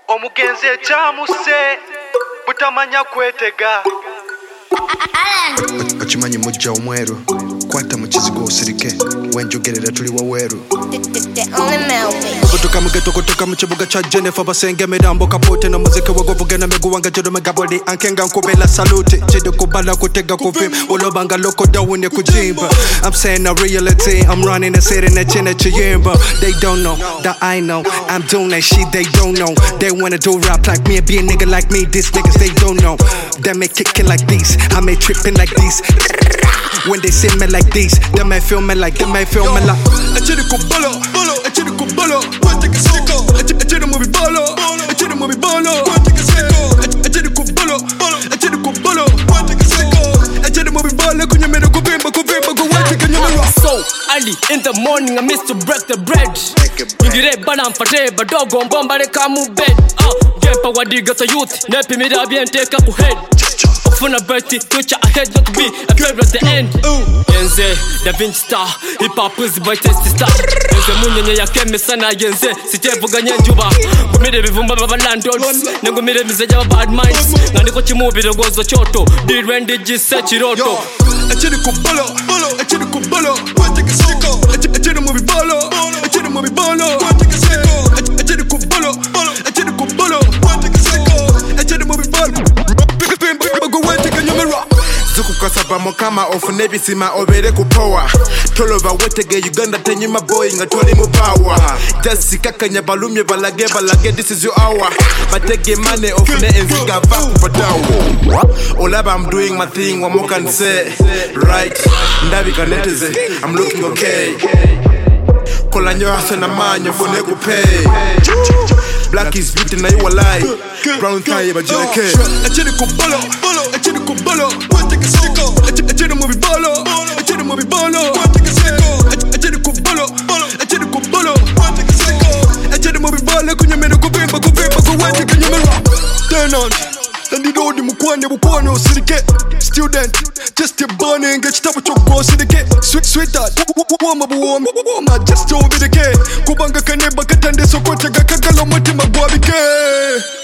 Omugenzi ekyamuse butamanya kwetega. Okimanyi mujja omweru kwata mu kizigo osirike wenjogerera tuli waweru kutoka mugeto kutoka mu kibuga kya Jennifer basenge mirambo kapote na muziki wagobugena meguwanga jero megabodi ankenga nkubela salute jide kubala kutega kuvim olobanga loko dawune kujimba. I'm saying a reality, I'm running the city na chine chiyimba. They don't know that I know I'm doing that shit they don't know. They wanna do rap like me and be a nigga like me. These niggas they don't know. They may kicking like this, I may tripping like this. When they see me like this, they may feel me like, they may feel me like. I tell you bolo, I tell you bolo, one take a sicko. I tell you movie bolo, I tell you movie bolo, one take a sicko. I tell you bolo, I tell you bolo, one take a sicko. I tell you movie bolo, kunya mero kubimba go one take a nyama. So early in the morning I miss to break the bread. Ingire bana mfate badogo mbomba leka mu bed. Gempa wadiga sa youth, nepi mira bien take up head. Funa birthday, future ahead, not to be a club at the end. Yenze, Da Vinci star, hip hop is by testy star. Yenze munyenye ya keme sana yenze, sitevuga nyenjuba. Gumire bivumba baba landlords, ngumire mizeja bad minds. Nandiko chimubire gozo choto, deal when did you set chiroto. Achiri kubolo, achiri kubolo, one take a sicko. Achiri movie bolo, achiri movie bolo, one take a sicko. Achiri kubolo, achiri kubolo, one take a sicko. Achiri movie bolo. Zukukasaba mukama ofune bisima obere kupowa tolova wetege Uganda tenyuma boy nga toli mu power just kakanya balumye balage this is your hour batege money ofune enziga va kupatawo olaba I'm doing my thing what more can say right ndabi kaneteze I'm looking okay kolanyo asena manyo fune kupay black is beauty na you lie brown tie ba jeleke achiri kubolo achiri kubolo one take a sicko achiri movie bolo achiri movie bolo one take a sicko achiri kubolo achiri kubolo one take a sicko achiri movie bolo kunyemera kubimba go one take a nyemera turn on ndi dodi mukwane bukwane osirike student just your burning get chitabu choko osirike sweetheart woma just obirike kubanga kaneba katande sokotega kagalo mutima gwabike